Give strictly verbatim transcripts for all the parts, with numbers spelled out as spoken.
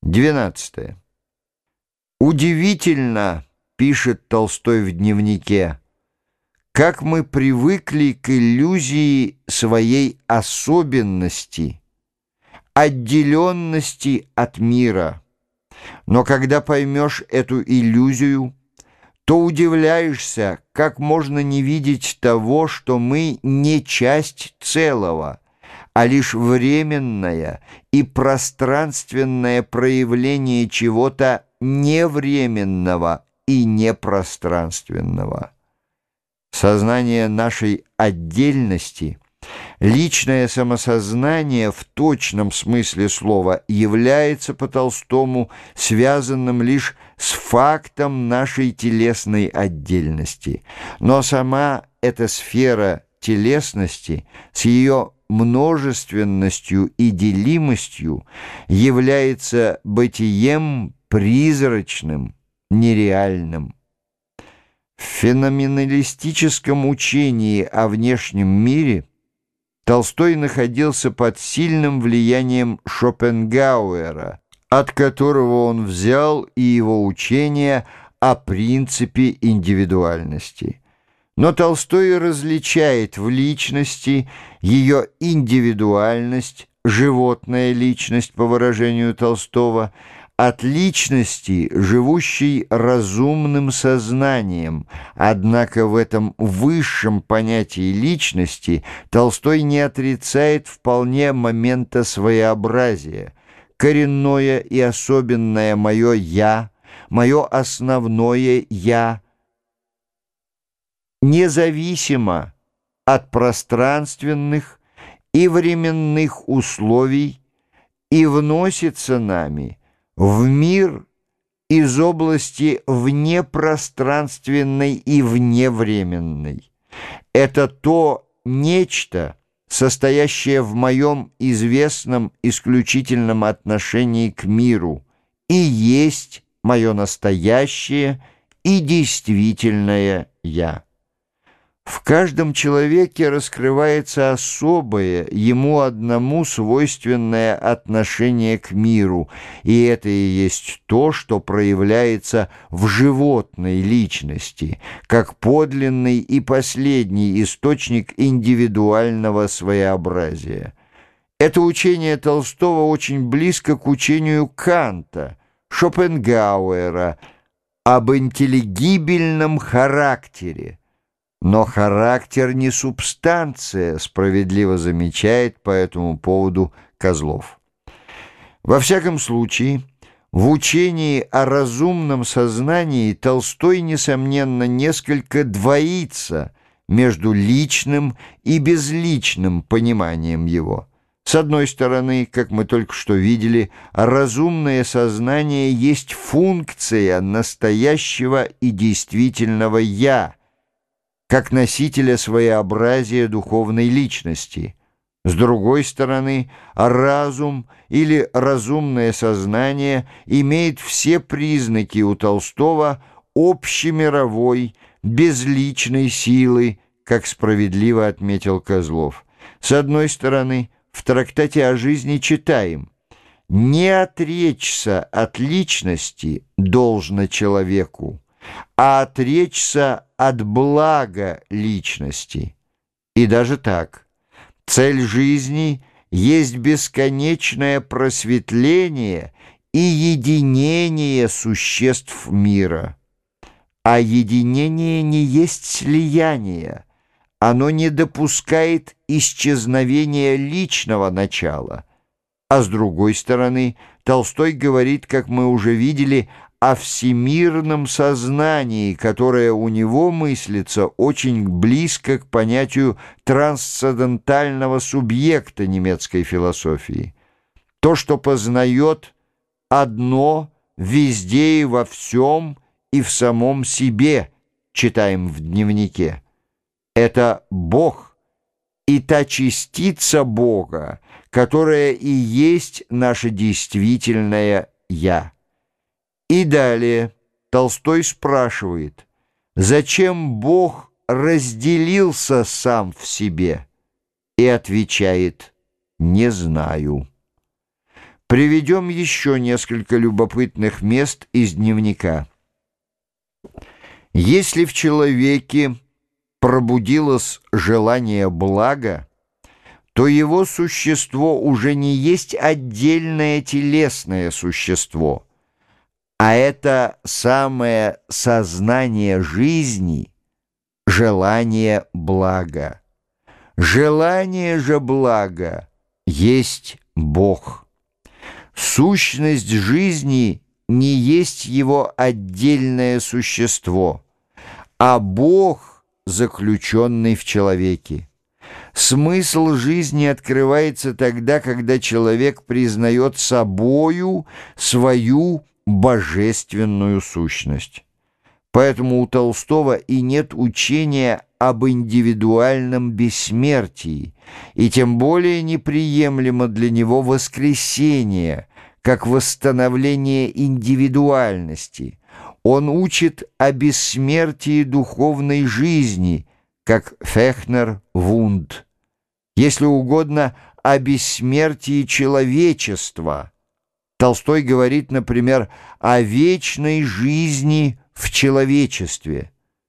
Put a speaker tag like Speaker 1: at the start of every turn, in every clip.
Speaker 1: Двенадцатое. Удивительно, пишет Толстой в дневнике, как мы привыкли к иллюзии своей особенности, отделенности от мира. Но когда поймешь эту иллюзию, то удивляешься, как можно не видеть того, что мы не часть целого, а лишь временное и пространственное проявление чего-то невременного и непространственного. Сознание нашей отдельности, личное самосознание в точном смысле слова является по Толстому связанным лишь с фактом нашей телесной отдельности, но сама эта сфера телесности с ее множественностью и делимостью является бытием призрачным, нереальным. В феноменалистическом учении о внешнем мире Толстой находился под сильным влиянием Шопенгауэра, от которого он взял и его учение о принципе индивидуальности. Но Толстой различает в личности ее индивидуальность, животная личность, по выражению Толстого, от личности, живущей разумным сознанием. Однако в этом высшем понятии личности Толстой не отрицает вполне момента своеобразия. Коренное и особенное мое «я», мое основное «я», независимо от пространственных и временных условий и вносится нами в мир из области внепространственной и вневременной. Это то нечто, состоящее в моем известном исключительном отношении к миру, и есть мое настоящее и действительное «я». В каждом человеке раскрывается особое, ему одному свойственное отношение к миру, и это и есть то, что проявляется в животной личности, как подлинный и последний источник индивидуального своеобразия. Это учение Толстого очень близко к учению Канта, Шопенгауэра об интеллигибельном характере. Но характер не субстанция, справедливо замечает по этому поводу Козлов. Во всяком случае, в учении о разумном сознании Толстой, несомненно, несколько двоится между личным и безличным пониманием его. С одной стороны, как мы только что видели, разумное сознание есть функция настоящего и действительного «я», как носителя своеобразия духовной личности. С другой стороны, разум или разумное сознание имеет все признаки у Толстого общемировой, безличной силы, как справедливо отметил Козлов. С одной стороны, в трактате о жизни читаем: «Не отречься от личности должно человеку, а отречься от блага личности». И даже так. Цель жизни есть бесконечное просветление и единение существ мира. А единение не есть слияние. Оно не допускает исчезновения личного начала. А с другой стороны, Толстой говорит, как мы уже видели, о всемирном сознании, которое у него мыслится очень близко к понятию трансцендентального субъекта немецкой философии. То, что познает одно везде и во всем и в самом себе, читаем в дневнике. Это Бог и та частица Бога, которая и есть наше действительное «я». И далее Толстой спрашивает, зачем Бог разделился сам в себе? И отвечает: «Не знаю». Приведем еще несколько любопытных мест из дневника. Если в человеке пробудилось желание блага, то его существо уже не есть отдельное телесное существо, а это самое сознание жизни, желание блага. Желание же блага есть Бог. Сущность жизни не есть его отдельное существо, а Бог, заключенный в человеке. Смысл жизни открывается тогда, когда человек признает собою свою божественную сущность. Поэтому у Толстого и нет учения об индивидуальном бессмертии, и тем более неприемлемо для него воскресение, как восстановление индивидуальности. Он учит о бессмертии духовной жизни, как Фехнер Вунд. Если угодно, о бессмертии человечества. Толстой говорит, например, о вечной жизни в человечестве.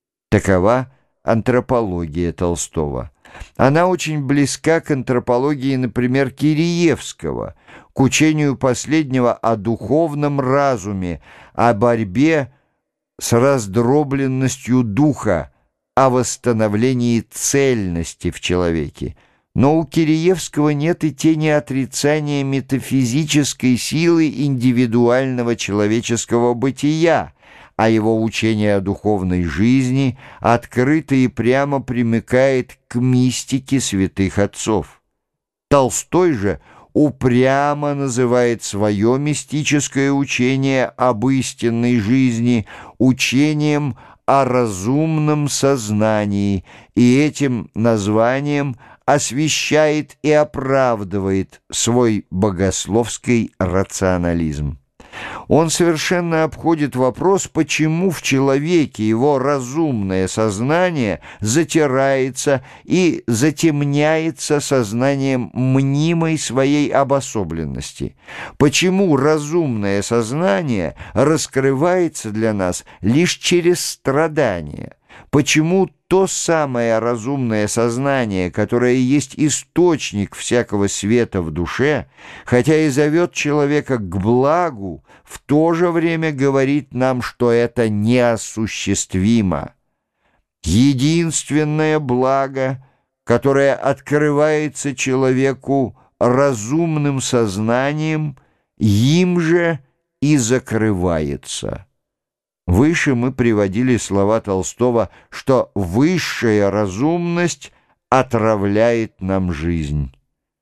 Speaker 1: Такова антропология Толстого. Она очень близка к антропологии, например, Киреевского, к учению последнего о духовном разуме, о борьбе с раздробленностью духа, о восстановлении цельности в человеке. Но у Киреевского нет и тени отрицания метафизической силы индивидуального человеческого бытия, а его учение о духовной жизни открыто и прямо примыкает к мистике святых отцов. Толстой же упрямо называет свое мистическое учение об истинной жизни учением о разумном сознании, и этим названием освещает и оправдывает свой богословский рационализм. Он совершенно обходит вопрос, почему в человеке его разумное сознание затирается и затемняется сознанием мнимой своей обособленности, почему разумное сознание раскрывается для нас лишь через страдания, почему то самое разумное сознание, которое есть источник всякого света в душе, хотя и зовет человека к благу, в то же время говорит нам, что это неосуществимо. Единственное благо, которое открывается человеку разумным сознанием, им же и закрывается. Выше мы приводили слова Толстого, что высшая разумность отравляет нам жизнь.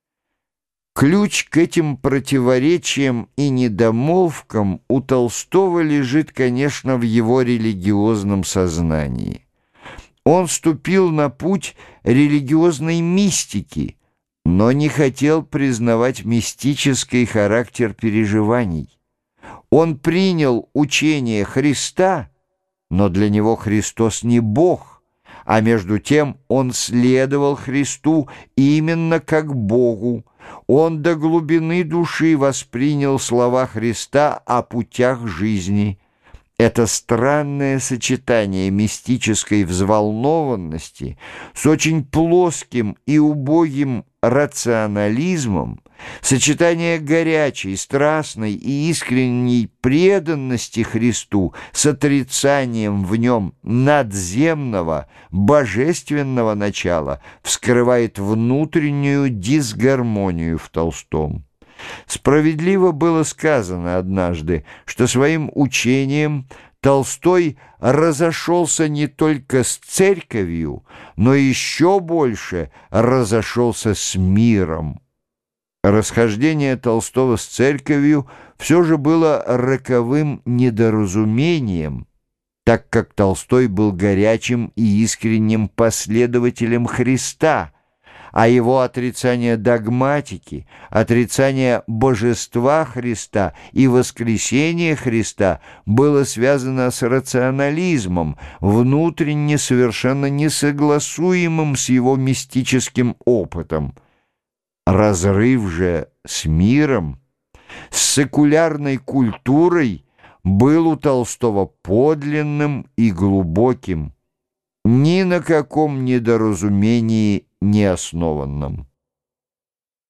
Speaker 1: Ключ к этим противоречиям и недомолвкам у Толстого лежит, конечно, в его религиозном сознании. Он вступил на путь религиозной мистики, но не хотел признавать мистический характер переживаний. Он принял учение Христа, но для него Христос не Бог, а между тем он следовал Христу именно как Богу. Он до глубины души воспринял слова Христа о путях жизни. Это странное сочетание мистической взволнованности с очень плоским и убогим рационализмом, сочетание горячей, страстной и искренней преданности Христу с отрицанием в нем надземного, божественного начала вскрывает внутреннюю дисгармонию в Толстом. Справедливо было сказано однажды, что своим учением Толстой разошелся не только с церковью, но еще больше разошелся с миром. Расхождение Толстого с церковью все же было роковым недоразумением, так как Толстой был горячим и искренним последователем Христа, а его отрицание догматики, отрицание божества Христа и воскресения Христа было связано с рационализмом, внутренне совершенно несогласуемым с его мистическим опытом. Разрыв же с миром с секулярной культурой был у Толстого подлинным и глубоким, ни на каком недоразумении не основанном.